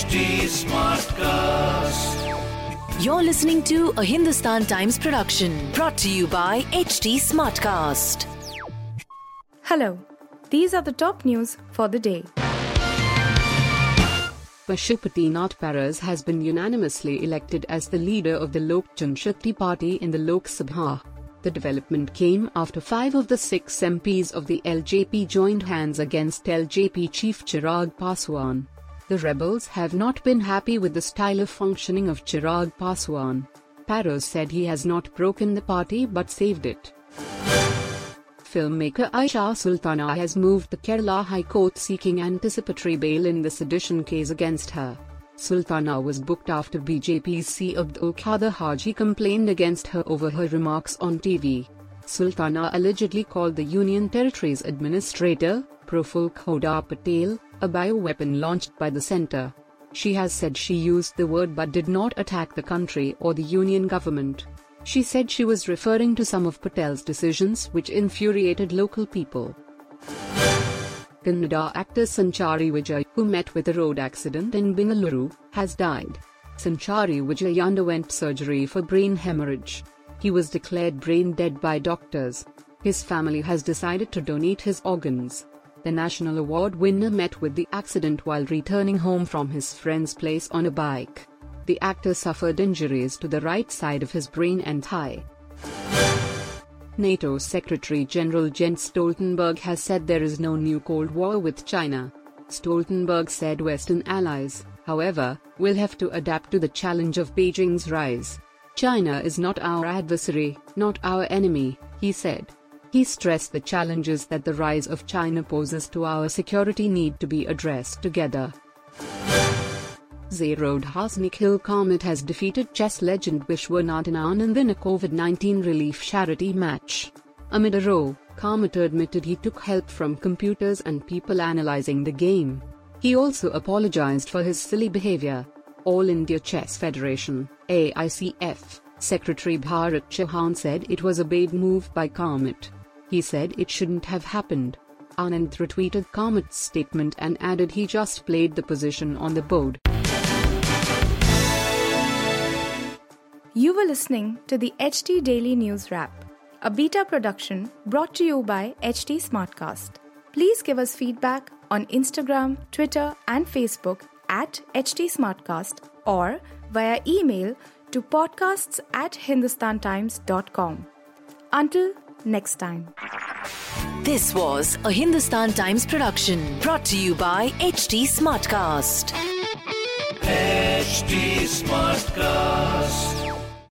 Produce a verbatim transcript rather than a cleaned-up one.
H T Smartcast. You're listening to a Hindustan Times production brought to you by H T Smartcast. Hello, these are the top news for the day. Pashupatinath Paras has been unanimously elected as the leader of the Lok Janshakti Party in the Lok Sabha. The development came after five of the six M Ps of the L J P joined hands against L J P chief Chirag Paswan. The rebels have not been happy with the style of functioning of Chirag Paswan. Paras said he has not broken the party but saved it. Filmmaker Aisha Sultana has moved the Kerala High Court seeking anticipatory bail in the sedition case against her. Sultana was booked after B J P's C. Abdul Qadir Haji complained against her over her remarks on T V. Sultana allegedly called the Union Territory's administrator, Praful Khodda Patel, a bioweapon launched by the centre. She has said she used the word but did not attack the country or the union government. She said she was referring to some of Patel's decisions which infuriated local people. Kannada actor Sanchari Vijay, who met with a road accident in Bengaluru, has died. Sanchari Vijay underwent surgery for brain hemorrhage. He was declared brain dead by doctors. His family has decided to donate his organs. The national award winner met with the accident while returning home from his friend's place on a bike. The actor suffered injuries to the right side of his brain and thigh. NATO Secretary-General Jens Stoltenberg has said there is no new Cold War with China. Stoltenberg said Western allies, however, will have to adapt to the challenge of Beijing's rise. China is not our adversary, not our enemy, he said. He stressed the challenges that the rise of China poses to our security need to be addressed together. Zerodha's Nikhil Kamath has defeated chess legend Vishwanathan Anand in a COVID nineteen relief charity match. Amid a row, Kamath admitted he took help from computers and people analyzing the game. He also apologized for his silly behavior. All India Chess Federation, A I C F, Secretary Bharat Chauhan said it was a bad move by Kamath. He said it shouldn't have happened. Anand retweeted Kamath's statement and added he just played the position on the board. You were listening to the H T Daily News Wrap, a beta production brought to you by H T Smartcast. Please give us feedback on Instagram, Twitter and Facebook at H T Smartcast or via email to podcasts at hindustantimes dot com. Until next time. This was a Hindustan Times production brought to you by H T Smartcast. H T Smartcast.